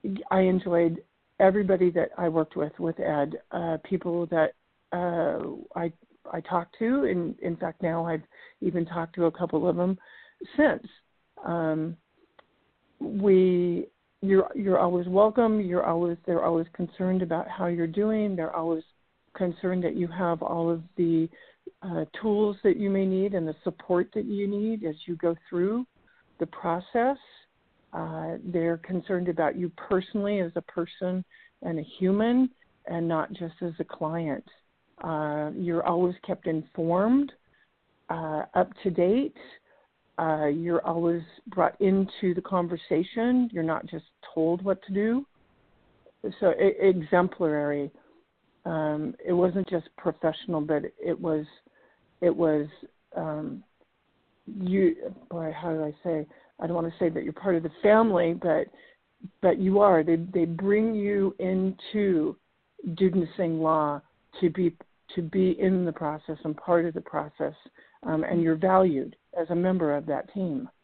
I enjoyed everybody that I worked with Ed, people that I talked to, and in fact now I've even talked to a couple of them since. You're always welcome. They're always concerned about how you're doing. They're always concerned that you have all of the tools that you may need and the support that you need as you go through the process. They're concerned about you personally as a person and a human, and not just as a client. You're always kept informed, up to date. You're always brought into the conversation. You're not just told what to do. So exemplary. It wasn't just professional, but it was you. Boy, how do I say? I don't want to say that you're part of the family, but you are. They bring you into Dudenising law to be in the process and part of the process, and you're valued as a member of that team.